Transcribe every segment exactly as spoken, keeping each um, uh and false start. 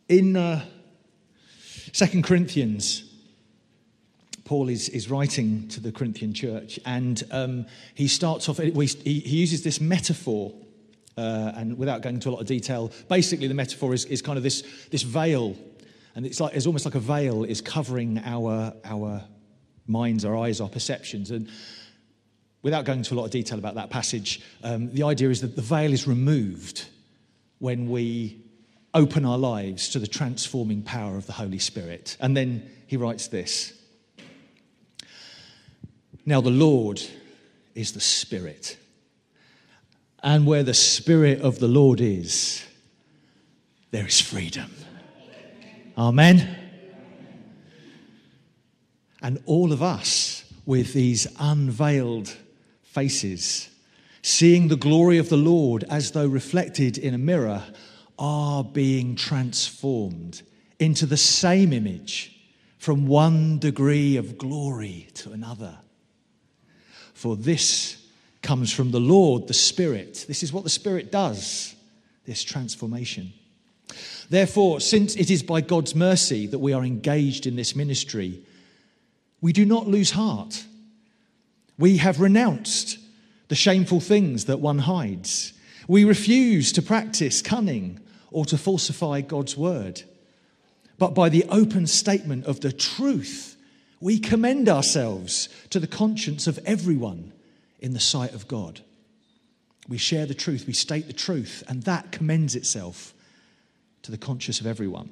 In uh, Second Corinthians, Paul is, is writing to the Corinthian church, and um, he starts off, he, he uses this metaphor, uh, and without going into a lot of detail, basically the metaphor is, is kind of this, this veil, and it's like it's almost like a veil is covering our, our minds, our eyes, our perceptions. And without going into a lot of detail about that passage, um, the idea is that the veil is removed when we open our lives to the transforming power of the Holy Spirit. And then he writes this: "Now the Lord is the Spirit, and where the Spirit of the Lord is, there is freedom." Amen. And all of us with these unveiled faces, seeing the glory of the Lord as though reflected in a mirror, are being transformed into the same image from one degree of glory to another. For this comes from the Lord, the Spirit. This is what the Spirit does, this transformation. Therefore, since it is by God's mercy that we are engaged in this ministry, we do not lose heart. We have renounced the shameful things that one hides. We refuse to practice cunning or to falsify God's word. But by the open statement of the truth, we commend ourselves to the conscience of everyone in the sight of God. We share the truth, we state the truth, and that commends itself to the conscience of everyone.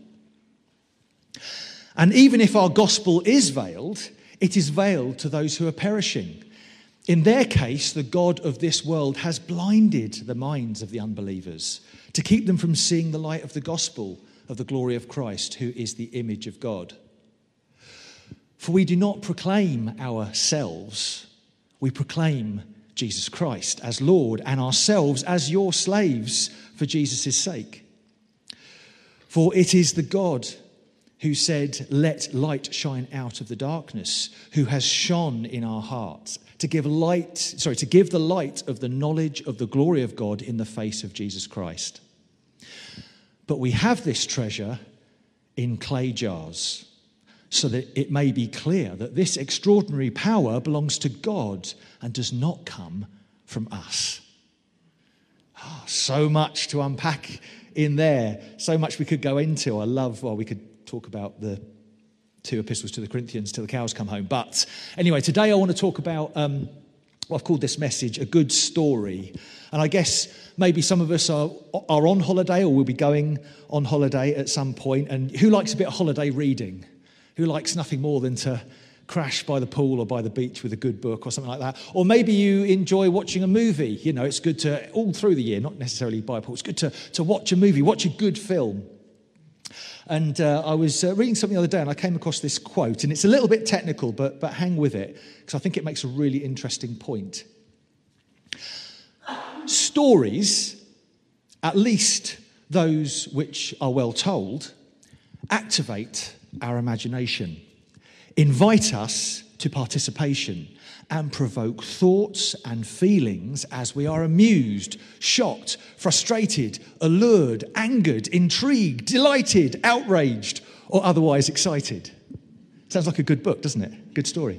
And even if our gospel is veiled, it is veiled to those who are perishing. In their case, the God of this world has blinded the minds of the unbelievers to keep them from seeing the light of the gospel of the glory of Christ, who is the image of God. For we do not proclaim ourselves, we proclaim Jesus Christ as Lord, and ourselves as your slaves for Jesus' sake. For it is the God who said, "Let light shine out of the darkness," who has shone in our hearts to give light, sorry, to give the light of the knowledge of the glory of God in the face of Jesus Christ. But we have this treasure in clay jars, so that it may be clear that this extraordinary power belongs to God and does not come from us. Oh, so much to unpack in there, so much we could go into. I love, well, we could talk about the two epistles to the Corinthians till the cows come home. But anyway, today I want to talk about um, what I've called this message, a good story. And I guess maybe some of us are, are on holiday or will be going on holiday at some point. And who likes a bit of holiday reading? Who likes nothing more than to crash by the pool or by the beach with a good book or something like that? Or maybe you enjoy watching a movie. You know, it's good to, all through the year, not necessarily by a pool, it's good to, to watch a movie, watch a good film. And uh, I was uh, reading something the other day and I came across this quote, and it's a little bit technical, but, but hang with it, because I think it makes a really interesting point. Stories, at least those which are well told, activate our imagination, invite us to participation, and provoke thoughts and feelings as we are amused, shocked, frustrated, allured, angered, intrigued, delighted, outraged, or otherwise excited. Sounds like a good book, doesn't it? Good story.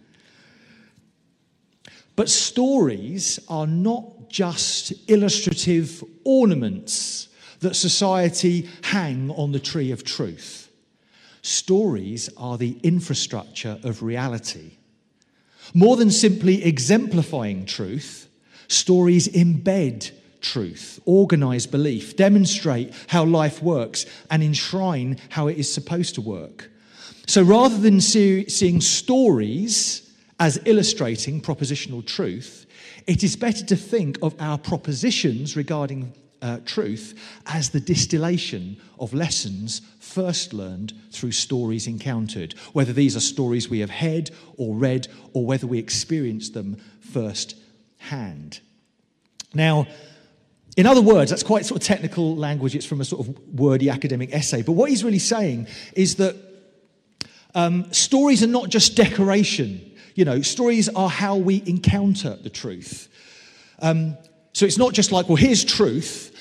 But stories are not just illustrative ornaments that society hang on the tree of truth. Stories are the infrastructure of reality. More than simply exemplifying truth, stories embed truth, organize belief, demonstrate how life works, and enshrine how it is supposed to work. So rather than see, seeing stories as illustrating propositional truth, it is better to think of our propositions regarding Uh, truth as the distillation of lessons first learned through stories encountered, whether these are stories we have heard or read, or whether we experience them first hand. Now, in other words, that's quite sort of technical language. It's from a sort of wordy academic essay. But what he's really saying is that um, stories are not just decoration. You know, stories are how we encounter the truth. Um, so it's not just like, well, here's truth,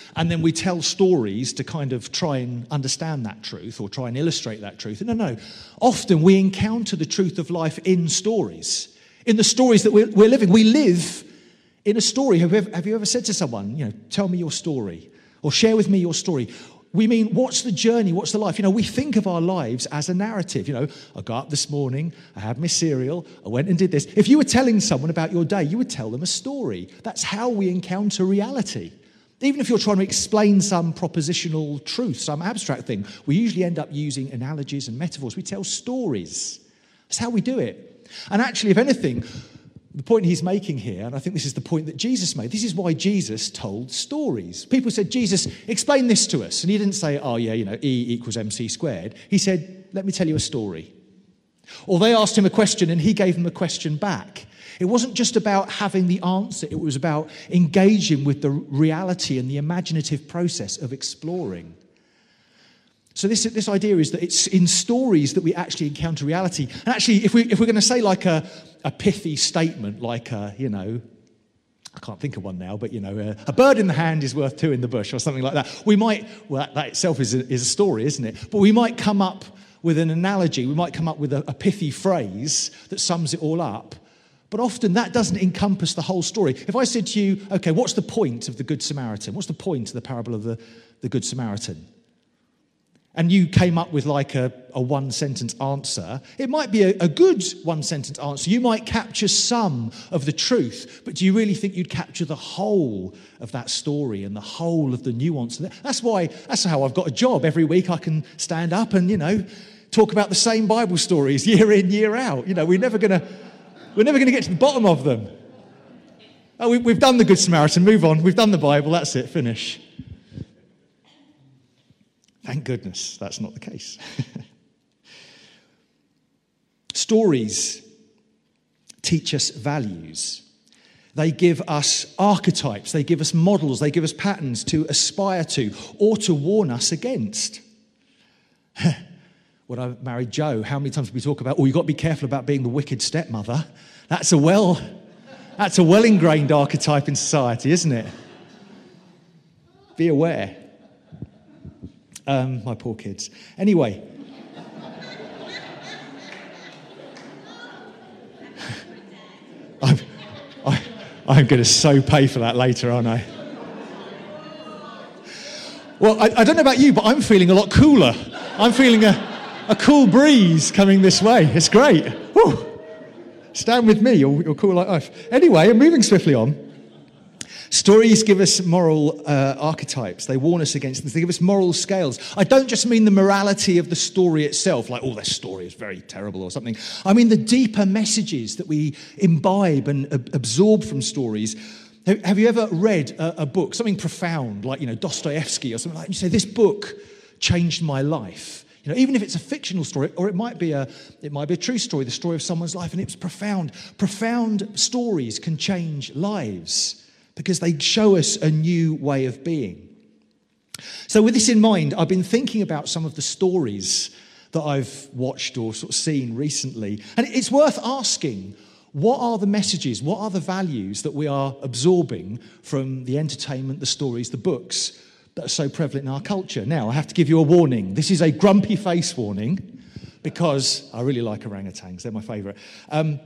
and then we tell stories to kind of try and understand that truth or try and illustrate that truth. No, no. Often we encounter the truth of life in stories, in the stories that we're, we're living. We live in a story. Have you, ever, have you ever said to someone, you know, tell me your story or share with me your story? We mean, what's the journey? What's the life? You know, we think of our lives as a narrative. You know, I got up this morning, I had my cereal, I went and did this. If you were telling someone about your day, you would tell them a story. That's how we encounter reality. Even if you're trying to explain some propositional truth, some abstract thing, we usually end up using analogies and metaphors. We tell stories. That's how we do it. And actually, if anything, the point he's making here, and I think this is the point that Jesus made, this is why Jesus told stories. People said, Jesus, explain this to us. And he didn't say, oh yeah, you know, E equals mc squared. He said, let me tell you a story. Or they asked him a question and he gave them a question back. It wasn't just about having the answer. It was about engaging with the reality and the imaginative process of exploring. So this, this idea is that it's in stories that we actually encounter reality. And actually, if, we, if we're going to say like a, a pithy statement, like, a, you know, I can't think of one now, but, you know, a, a bird in the hand is worth two in the bush or something like that. We might, well, that, that itself is a, is a story, isn't it? But we might come up with an analogy. We might come up with a, a pithy phrase that sums it all up. But often that doesn't encompass the whole story. If I said to you, okay, what's the point of the Good Samaritan? What's the point of the parable of the, the Good Samaritan? And you came up with like a, a one-sentence answer, it might be a, a good one-sentence answer. You might capture some of the truth, but do you really think you'd capture the whole of that story and the whole of the nuance? That's why, that's how I've got a job. Every week I can stand up and, you know, talk about the same Bible stories year in, year out. You know, we're never going to, we're never going to get to the bottom of them. Oh, we, we've done the Good Samaritan, move on. We've done the Bible, that's it, finish. Thank goodness that's not the case. Stories teach us values. They give us archetypes. They give us models. They give us patterns to aspire to or to warn us against. When I married Joe, how many times did we talk about, oh, you've got to be careful about being the wicked stepmother? That's a well, that's a well-ingrained archetype in society, isn't it? Be aware. Um, my poor kids. Anyway. I'm, I, I'm going to so pay for that later, aren't I? Well, I, I don't know about you, but I'm feeling a lot cooler. I'm feeling a, a cool breeze coming this way. It's great. Whew. Stand with me, you're, you're cool like life. Anyway, I'm moving swiftly on. Stories give us moral uh, archetypes. They warn us against things. They give us moral scales. I don't just mean the morality of the story itself, like, oh, this story is very terrible or something. I mean the deeper messages that we imbibe and ab- absorb from stories. Have, have you ever read a, a book, something profound, like, you know, Dostoevsky or something like that? You say, this book changed my life. You know, even if it's a fictional story, or it might be a, it might be a true story, the story of someone's life, and it was profound. Profound stories can change lives, because they show us a new way of being. So with this in mind, I've been thinking about some of the stories that I've watched or sort of seen recently. And it's worth asking, what are the messages, what are the values that we are absorbing from the entertainment, the stories, the books that are so prevalent in our culture? Now, I have to give you a warning. This is a grumpy face warning, because I really like orangutans. They're my favourite. Um,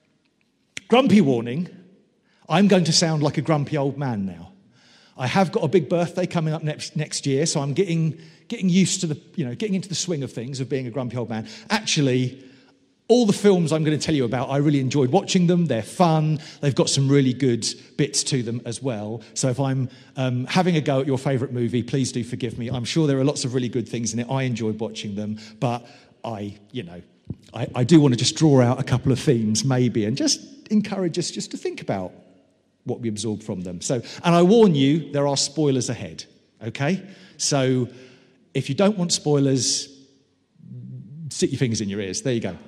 grumpy warning. I'm going to sound like a grumpy old man now. I have got a big birthday coming up next next year, so I'm getting getting used to the, you know, getting into the swing of things, of being a grumpy old man. Actually, all the films I'm going to tell you about, I really enjoyed watching them. They're fun. They've got some really good bits to them as well. So if I'm um, having a go at your favourite movie, please do forgive me. I'm sure there are lots of really good things in it. I enjoyed watching them, but I, you know, I, I do want to just draw out a couple of themes maybe and just encourage us just to think about what we absorb from them. So, and I warn you, there are spoilers ahead, okay? So if you don't want spoilers, stick your fingers in your ears. There you go.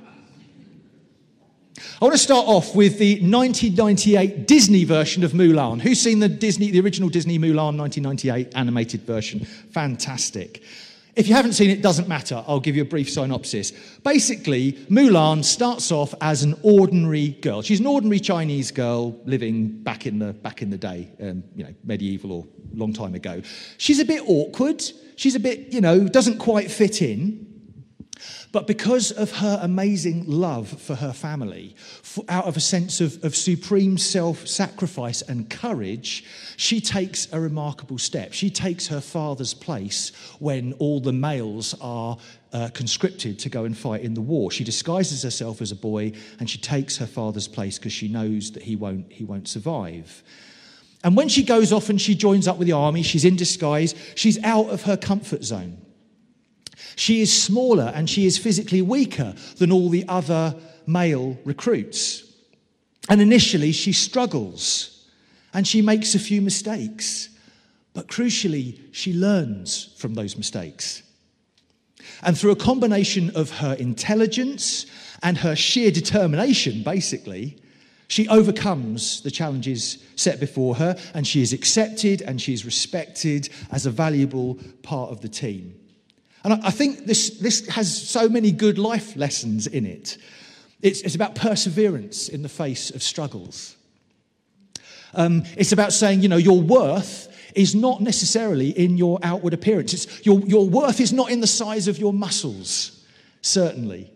I want to start off with the nineteen ninety-eight Disney version of Mulan. Who's seen the Disney, the original Disney Mulan nineteen ninety-eight animated version? Fantastic. If you haven't seen it, doesn't matter. I'll give you a brief synopsis. Basically, Mulan starts off as an ordinary girl. She's an ordinary Chinese girl living back in the back in the day, um, you know, medieval or long time ago. She's a bit awkward. She's a bit, you know, doesn't quite fit in. But because of her amazing love for her family, for, out of a sense of, of supreme self-sacrifice and courage, she takes a remarkable step. She takes her father's place when all the males are uh, conscripted to go and fight in the war. She disguises herself as a boy and she takes her father's place because she knows that he won't, he won't survive. And when she goes off and she joins up with the army, she's in disguise, she's out of her comfort zone. She is smaller and she is physically weaker than all the other male recruits. And initially she struggles and she makes a few mistakes. But crucially, she learns from those mistakes. And through a combination of her intelligence and her sheer determination, basically, she overcomes the challenges set before her and she is accepted and she is respected as a valuable part of the team. And I think this, this has so many good life lessons in it. It's, it's about perseverance in the face of struggles. Um, it's about saying, you know, your worth is not necessarily in your outward appearance. It's, your, your worth is not in the size of your muscles, certainly.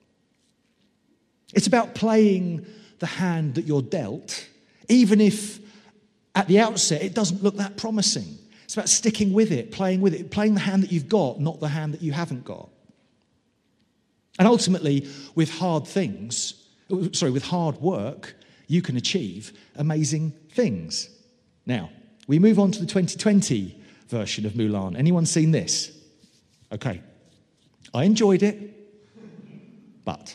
It's about playing the hand that you're dealt, even if at the outset it doesn't look that promising. It's about sticking with it, playing with it, playing the hand that you've got, not the hand that you haven't got. And ultimately, with hard things, sorry, with hard work, you can achieve amazing things. Now, we move on to the twenty twenty version of Mulan. Anyone seen this? Okay. I enjoyed it, but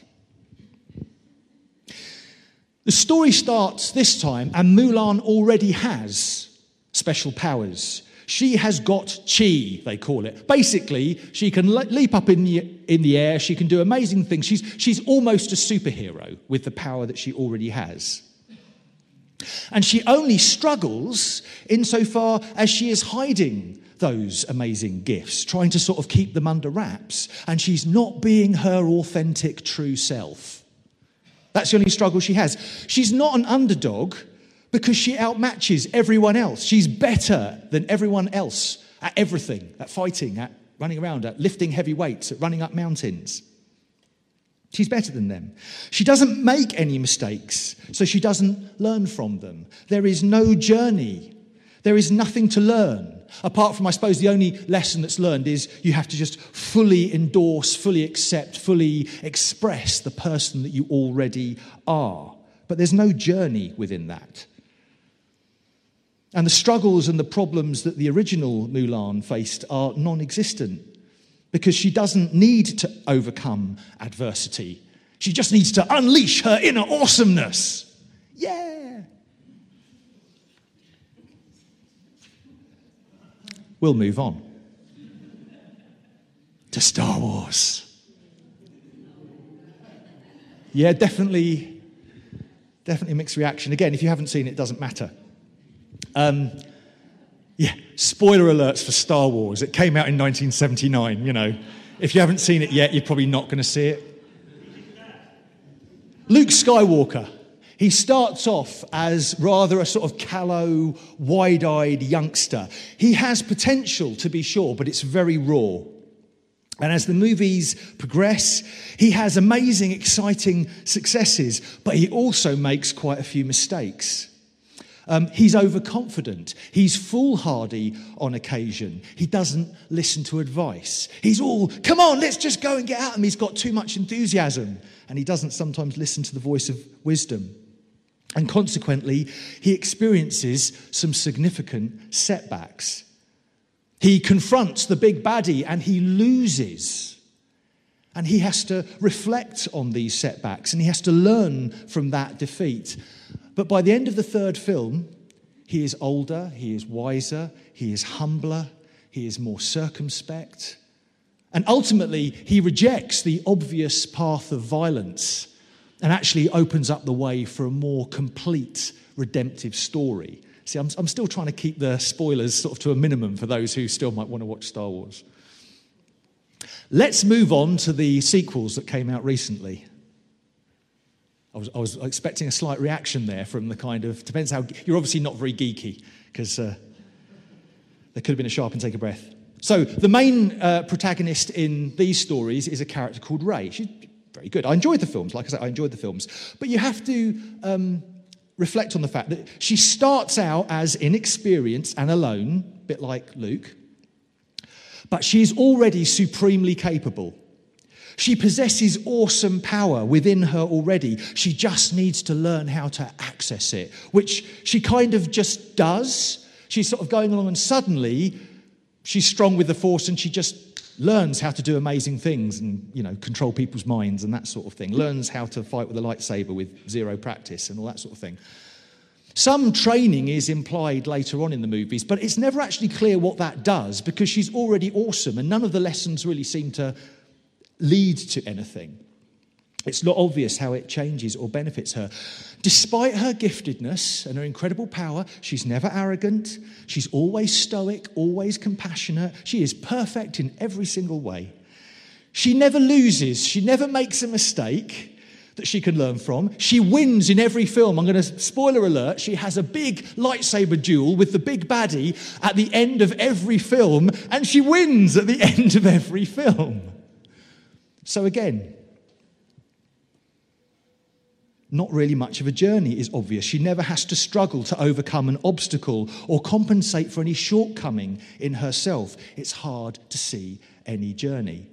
the story starts this time, and Mulan already has special powers. She has got chi, they call it. Basically, she can le- leap up in the, in the air. She can do amazing things. She's, she's almost a superhero with the power that she already has. And she only struggles insofar as she is hiding those amazing gifts, trying to sort of keep them under wraps. And she's not being her authentic, true self. That's the only struggle she has. She's not an underdog, because she outmatches everyone else. She's better than everyone else at everything, at fighting, at running around, at lifting heavy weights, at running up mountains. She's better than them. She doesn't make any mistakes, so she doesn't learn from them. There is no journey. There is nothing to learn. Apart from, I suppose, the only lesson that's learned is you have to just fully endorse, fully accept, fully express the person that you already are. But there's no journey within that. And the struggles and the problems that the original Mulan faced are non-existent because she doesn't need to overcome adversity. She just needs to unleash her inner awesomeness. Yeah. We'll move on to Star Wars. Yeah, definitely, definitely mixed reaction. Again, if you haven't seen it, it doesn't matter. Um, yeah, spoiler alerts for Star Wars. It came out in nineteen seventy-nine, you know. If you haven't seen it yet, you're probably not going to see it. Luke Skywalker, he starts off as rather a sort of callow, wide-eyed youngster. He has potential, to be sure, but it's very raw. And as the movies progress, he has amazing, exciting successes, but he also makes quite a few mistakes. Um, he's overconfident. He's foolhardy on occasion. He doesn't listen to advice. He's all, come on, let's just go and get at him. He's got too much enthusiasm. And he doesn't sometimes listen to the voice of wisdom. And consequently, he experiences some significant setbacks. He confronts the big baddie and he loses. And he has to reflect on these setbacks and he has to learn from that defeat. But by the end of the third film, he is older, he is wiser, he is humbler, he is more circumspect. And ultimately, he rejects the obvious path of violence and actually opens up the way for a more complete redemptive story. See, I'm, I'm still trying to keep the spoilers sort of to a minimum for those who still might want to watch Star Wars. Let's move on to the sequels that came out recently. I was, I was expecting a slight reaction there from the kind of, depends how, you're obviously not very geeky, because uh, there could have been a sharp and take a breath. So the main uh, protagonist in these stories is a character called Ray. She's very good. I enjoyed the films. Like I said, I enjoyed the films. But you have to um, reflect on the fact that she starts out as inexperienced and alone, a bit like Luke, but she is already supremely capable. She possesses awesome power within her already. She just needs to learn how to access it, which she kind of just does. She's sort of going along and suddenly she's strong with the Force and she just learns how to do amazing things and, you know, control people's minds and that sort of thing. Learns how to fight with a lightsaber with zero practice and all that sort of thing. Some training is implied later on in the movies, but it's never actually clear what that does because she's already awesome and none of the lessons really seem to lead to anything. It's not obvious how it changes or benefits her. Despite her giftedness and her incredible power, she's never arrogant. She's always stoic, always compassionate. She is perfect in every single way. She never loses. She never makes a mistake that she can learn from. She wins in every film. I'm going to, spoiler alert, she has a big lightsaber duel with the big baddie at the end of every film, and she wins at the end of every film. So again, not really much of a journey is obvious. She never has to struggle to overcome an obstacle or compensate for any shortcoming in herself. It's hard to see any journey.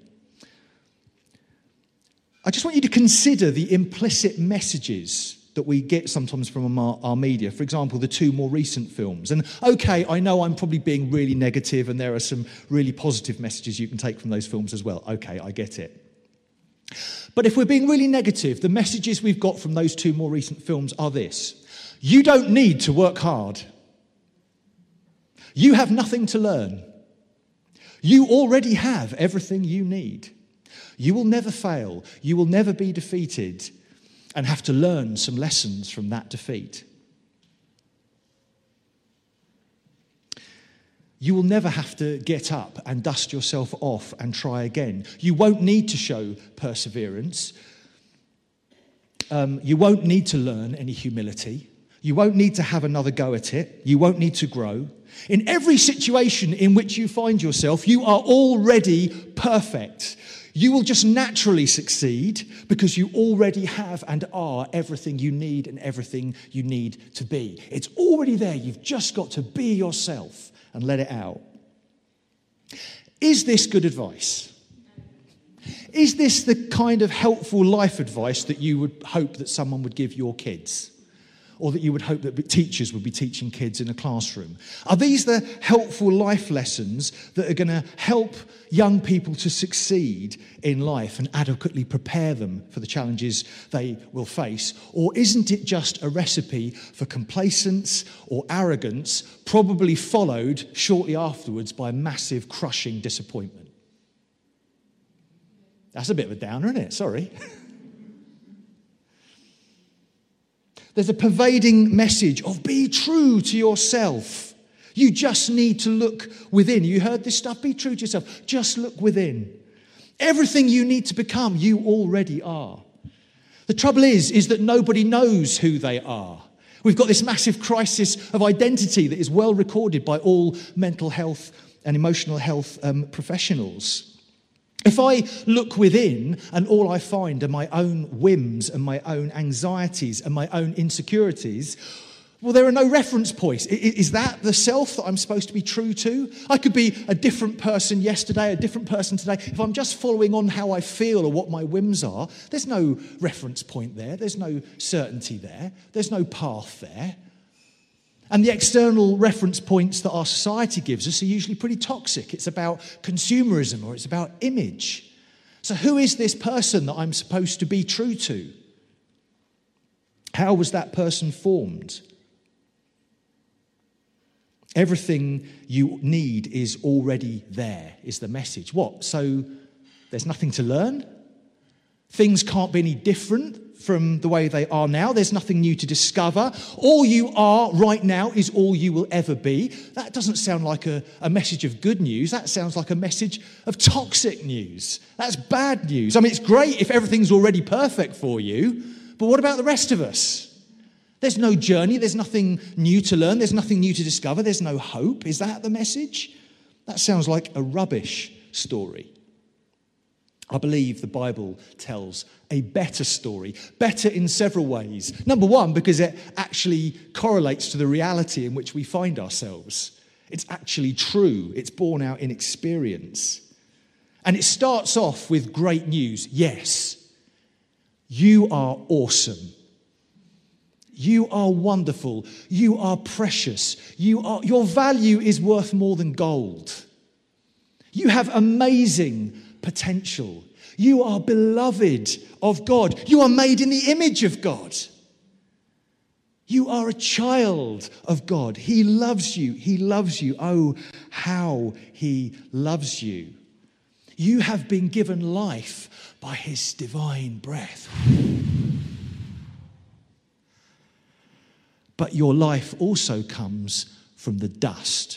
I just want you to consider the implicit messages that we get sometimes from our, our media. For example, the two more recent films. And okay, I know I'm probably being really negative and there are some really positive messages you can take from those films as well. Okay, I get it. But if we're being really negative, the messages we've got from those two more recent films are this. You don't need to work hard. You have nothing to learn. You already have everything you need. You will never fail. You will never be defeated and have to learn some lessons from that defeat. You will never have to get up and dust yourself off and try again. You won't need to show perseverance. Um, you won't need to learn any humility. You won't need to have another go at it. You won't need to grow. In every situation in which you find yourself, you are already perfect. You will just naturally succeed because you already have and are everything you need and everything you need to be. It's already there. You've just got to be yourself and let it out. Is this good advice? Is this the kind of helpful life advice that you would hope that someone would give your kids? Or that you would hope that teachers would be teaching kids in a classroom? Are these the helpful life lessons that are going to help young people to succeed in life and adequately prepare them for the challenges they will face? Or isn't it just a recipe for complacence or arrogance, probably followed shortly afterwards by massive crushing disappointment? That's a bit of a downer, isn't it? Sorry. There's a pervading message of be true to yourself. You just need to look within. You heard this stuff? Be true to yourself. Just look within. Everything you need to become, you already are. The trouble is, is that nobody knows who they are. We've got this massive crisis of identity that is well recorded by all mental health and emotional health um, professionals. If I look within and all I find are my own whims and my own anxieties and my own insecurities, well, there are no reference points. Is that the self that I'm supposed to be true to? I could be a different person yesterday, a different person today. If I'm just following on how I feel or what my whims are, there's no reference point there. There's no certainty there. There's no path there. And the external reference points that our society gives us are usually pretty toxic. It's about consumerism or it's about image. So who is this person that I'm supposed to be true to? How was that person formed? Everything you need is already there, is the message. What? So there's nothing to learn? Things can't be any different from the way they are now. There's nothing new to discover. All you are right now is all you will ever be. That doesn't sound like a, a message of good news. That sounds like a message of toxic news. That's bad news. I mean, it's great if everything's already perfect for you, but what about the rest of us? There's no journey. There's nothing new to learn. There's nothing new to discover. There's no hope. Is that the message? That sounds like a rubbish story. I believe the Bible tells a better story, better in several ways. Number one, because it actually correlates to the reality in which we find ourselves. It's actually true. It's borne out in experience. And it starts off with great news. Yes, you are awesome. You are wonderful. You are precious. You are, your value is worth more than gold. You have amazing potential. You are beloved of God. You are made in the image of God. You are a child of God. He loves you. He loves you. Oh, how he loves you. You have been given life by his divine breath. But your life also comes from the dust.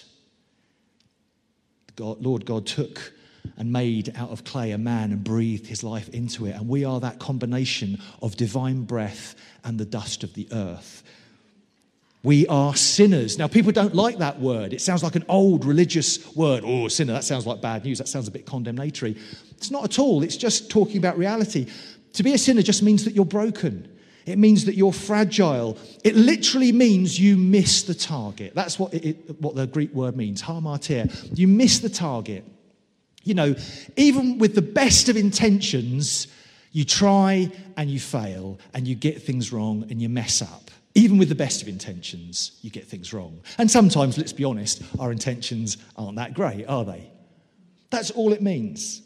God, Lord God took and made out of clay a man and breathed his life into it. And we are that combination of divine breath and the dust of the earth. We are sinners. Now, people don't like that word. It sounds like an old religious word. Oh, sinner, that sounds like bad news. That sounds a bit condemnatory. It's not at all. It's just talking about reality. To be a sinner just means that you're broken. It means that you're fragile. It literally means you miss the target. That's what, it, it, what the Greek word means, hamartia. You miss the target. You know, even with the best of intentions, you try and you fail and you get things wrong and you mess up. Even with the best of intentions, you get things wrong. And sometimes, let's be honest, our intentions aren't that great, are they? That's all it means.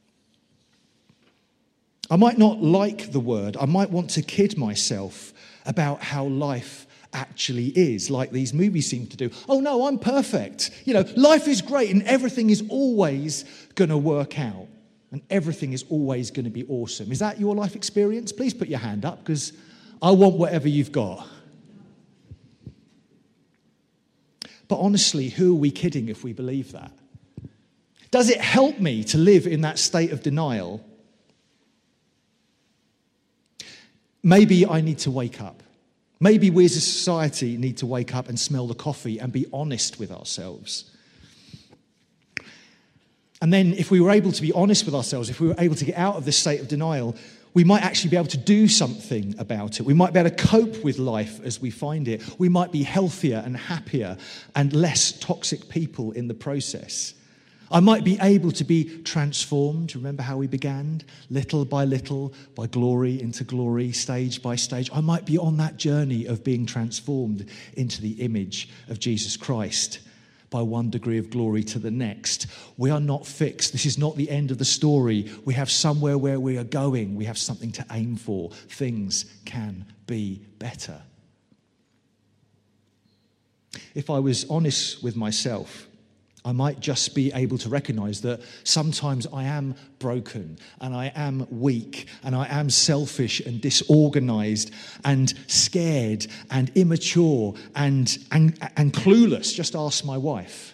I might not like the word. I might want to kid myself about how life actually is, like these movies seem to do. Oh no, I'm perfect. You know, life is great and everything is always going to work out and everything is always going to be awesome. Is that your life experience? Please put your hand up because I want whatever you've got. But honestly, who are we kidding if we believe that? Does it help me to live in that state of denial? Maybe I need to wake up. Maybe we as a society need to wake up and smell the coffee and be honest with ourselves. And then if we were able to be honest with ourselves, if we were able to get out of this state of denial, we might actually be able to do something about it. We might be able to cope with life as we find it. We might be healthier and happier and less toxic people in the process. I might be able to be transformed. Remember how we began? Little by little, by glory into glory, stage by stage. I might be on that journey of being transformed into the image of Jesus Christ by one degree of glory to the next. We are not fixed. This is not the end of the story. We have somewhere where we are going. We have something to aim for. Things can be better. If I was honest with myself, I might just be able to recognize that sometimes I am broken and I am weak and I am selfish and disorganized and scared and immature and, and, and clueless. Just ask my wife.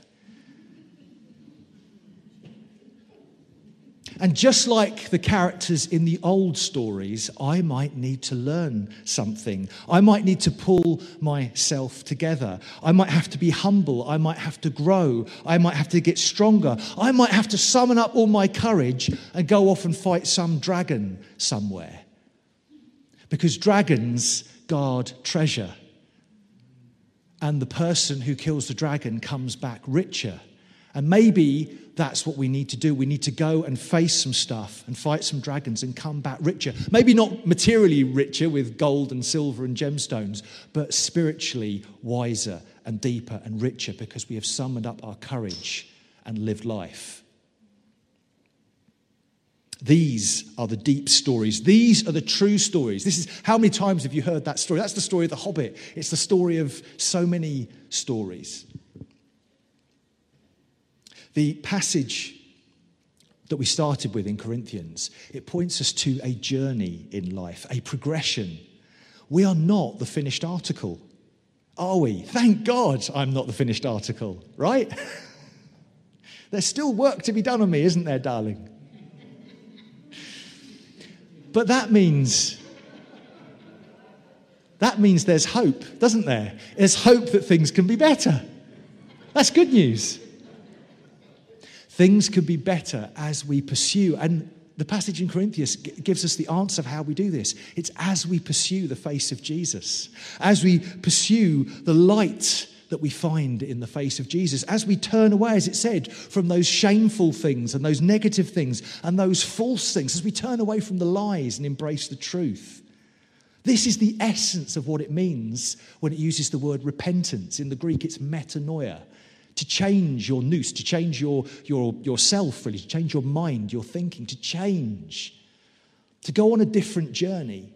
And just like the characters in the old stories, I might need to learn something. I might need to pull myself together. I might have to be humble. I might have to grow. I might have to get stronger. I might have to summon up all my courage and go off and fight some dragon somewhere. Because dragons guard treasure. And the person who kills the dragon comes back richer. And maybe that's what we need to do. We need to go and face some stuff and fight some dragons and come back richer. Maybe not materially richer with gold and silver and gemstones, but spiritually wiser and deeper and richer because we have summoned up our courage and lived life. These are the deep stories. These are the true stories. This is, how many times have you heard that story? That's the story of the Hobbit. It's the story of so many stories. The passage that we started with in Corinthians, it points us to a journey in life, a progression. We are not the finished article, are we? Thank God I'm not the finished article, right? There's still work to be done on me, isn't there, darling? But that means, that means there's hope, doesn't there? There's hope that things can be better. That's good news. Things could be better as we pursue. And the passage in Corinthians gives us the answer of how we do this. It's as we pursue the face of Jesus, as we pursue the light that we find in the face of Jesus, as we turn away, as it said, from those shameful things and those negative things and those false things, as we turn away from the lies and embrace the truth. This is the essence of what it means when it uses the word repentance. In the Greek, it's metanoia. To change your nous, to change your, your yourself, really, to change your mind, your thinking, to change, to go on a different journey.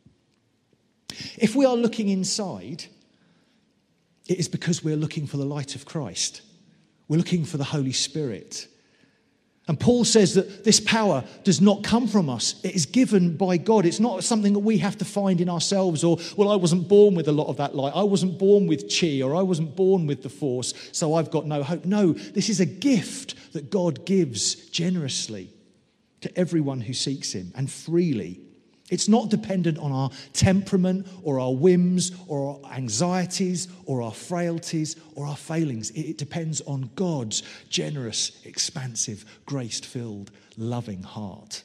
If we are looking inside, it is because we're looking for the light of Christ. We're looking for the Holy Spirit. And Paul says that this power does not come from us. It is given by God. It's not something that we have to find in ourselves or, well, I wasn't born with a lot of that light. I wasn't born with chi, or I wasn't born with the force, so I've got no hope. No, this is a gift that God gives generously to everyone who seeks him and freely. It's not dependent on our temperament or our whims or our anxieties or our frailties or our failings. It depends on God's generous, expansive, grace-filled, loving heart.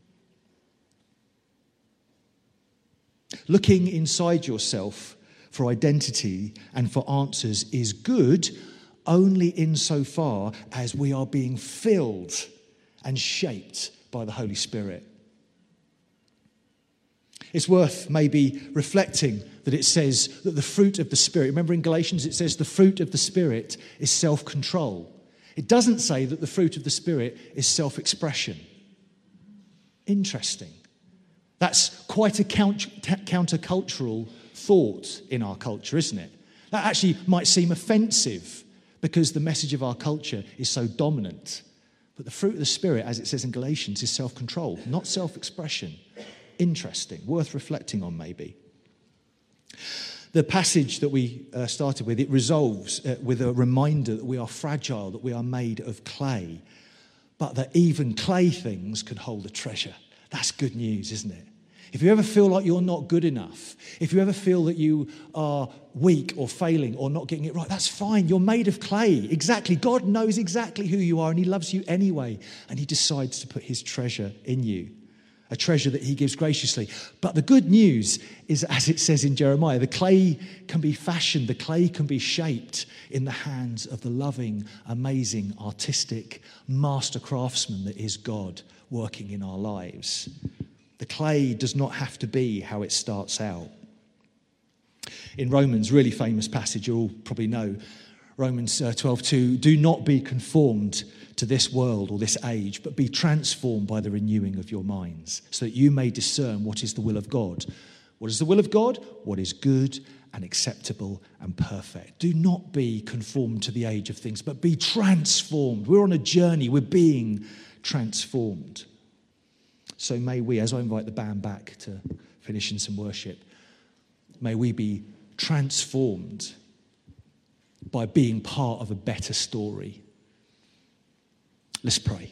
Looking inside yourself for identity and for answers is good only insofar as we are being filled and shaped by the Holy Spirit. It's worth maybe reflecting that it says that the fruit of the Spirit, remember in Galatians it says the fruit of the Spirit is self-control. It doesn't say that the fruit of the Spirit is self-expression. Interesting. That's quite a counter- countercultural thought in our culture, isn't it? That actually might seem offensive because the message of our culture is so dominant. But the fruit of the Spirit, as it says in Galatians, is self-control, not self-expression. Interesting, worth reflecting on maybe. The passage that we uh, started with, it resolves uh, with a reminder that we are fragile, that we are made of clay, but that even clay things can hold a treasure. That's good news, isn't it? If you ever feel like you're not good enough, if you ever feel that you are weak or failing or not getting it right, that's fine. You're made of clay. Exactly. God knows exactly who you are and he loves you anyway. And he decides to put his treasure in you. A treasure that he gives graciously. But the good news is, as it says in Jeremiah, the clay can be fashioned, the clay can be shaped in the hands of the loving, amazing, artistic master craftsman that is God working in our lives. The clay does not have to be how it starts out. In Romans, really famous passage you all probably know, Romans twelve two, do not be conformed to this world or this age, but be transformed by the renewing of your minds, so that you may discern what is the will of God. What is the will of God? What is good and acceptable and perfect. Do not be conformed to the age of things, but be transformed. We're on a journey. We're being transformed. So may we, as I invite the band back to finish in some worship, may we be transformed by being part of a better story. Let's pray.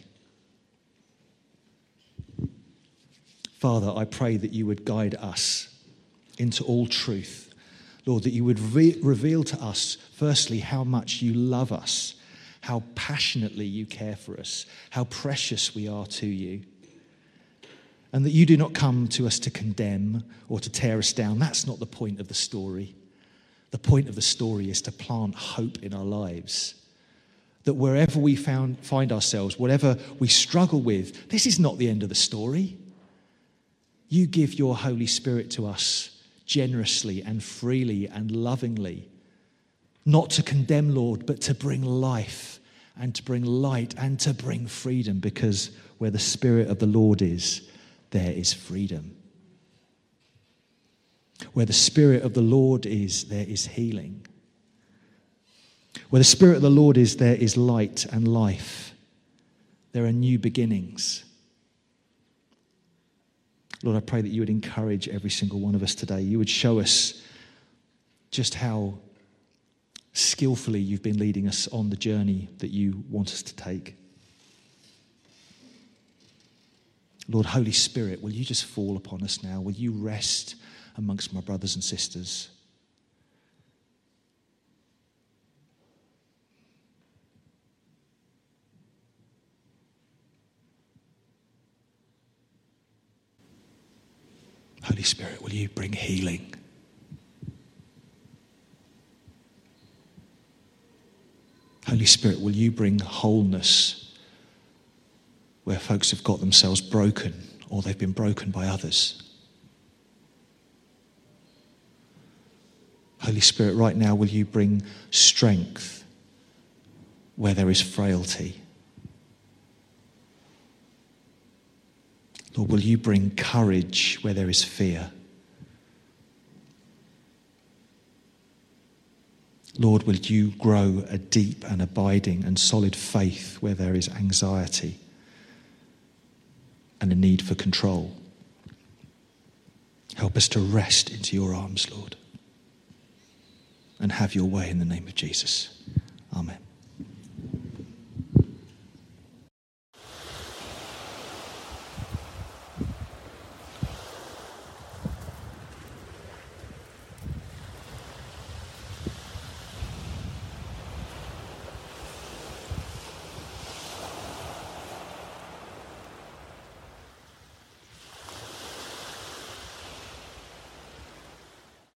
Father, I pray that you would guide us into all truth. Lord, that you would re- reveal to us, firstly, how much you love us, how passionately you care for us, how precious we are to you. And that you do not come to us to condemn or to tear us down. That's not the point of the story. The point of the story is to plant hope in our lives. That wherever we found, find ourselves, whatever we struggle with, this is not the end of the story. You give your Holy Spirit to us generously and freely and lovingly. Not to condemn, Lord, but to bring life and to bring light and to bring freedom, because where the Spirit of the Lord is, there is freedom. Where the Spirit of the Lord is, there is healing. Where the Spirit of the Lord is, there is light and life. There are new beginnings. Lord, I pray that you would encourage every single one of us today. You would show us just how skillfully you've been leading us on the journey that you want us to take. Lord, Holy Spirit, will you just fall upon us now? Will you rest amongst my brothers and sisters? Holy Spirit, will you bring healing? Holy Spirit, will you bring wholeness where folks have got themselves broken or they've been broken by others? Holy Spirit, right now, will you bring strength where there is frailty? Lord, will you bring courage where there is fear? Lord, will you grow a deep and abiding and solid faith where there is anxiety and a need for control? Help us to rest into your arms, Lord, and have your way in the name of Jesus. Amen.